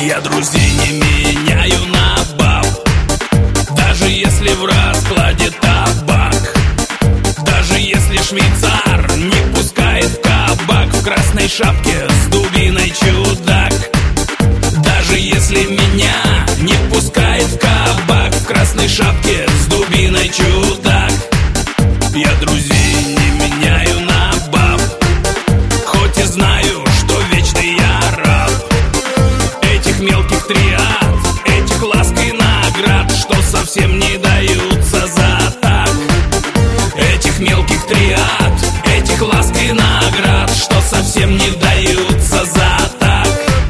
Я друзей не меняю на баб, даже если в раскладе табак, даже если швейцар не пускает в кабак, в красной шапке с дубиной чудак. Даже если меня не пускает в кабак, в красной шапке с дубиной чудак. Я друзей не меняю на баб, хоть и знаю, что вечный я раб этих мелких триад, этих ласк и наград, что совсем не даются за так. Этих мелких триад, этих ласк и наград, что совсем не даются за так.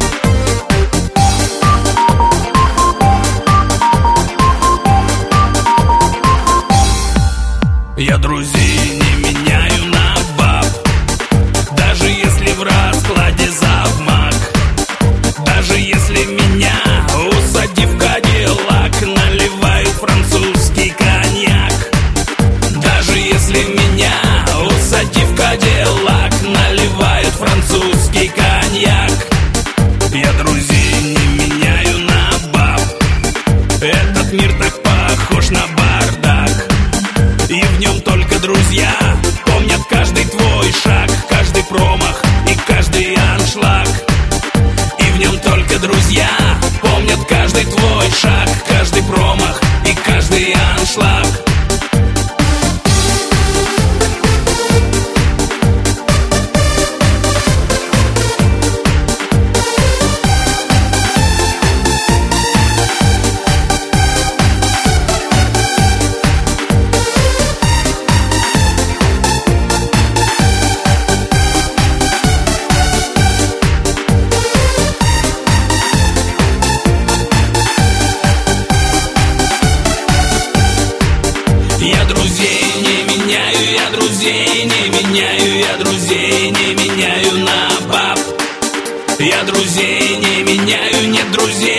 Я друзей не меняю на баб, даже если в раскладе завмак, даже если меня, усадив в кадиллак, наливают французский коньяк. Даже если меня, усадив в кадиллак, наливают французский коньяк. Я друзей не меняю на баб, этот мир так похож на бардак, и в нем только друзья помнят каждый твой шаг, каждый промах и каждый аншлаг. И в нем только друзья помнят каждый твой шаг, каждый промах и каждый аншлаг. Я друзей не меняю, я друзей не меняю, я друзей не меняю на баб. Я друзей не меняю, нет друзей